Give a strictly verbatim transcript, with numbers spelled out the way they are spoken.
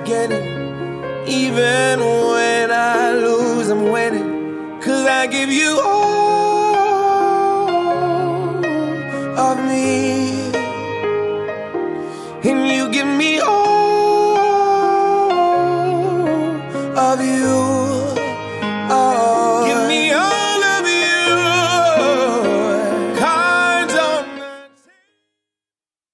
beginning. Even when I lose, I'm winning. 'Cause I give you all of me, and you give me all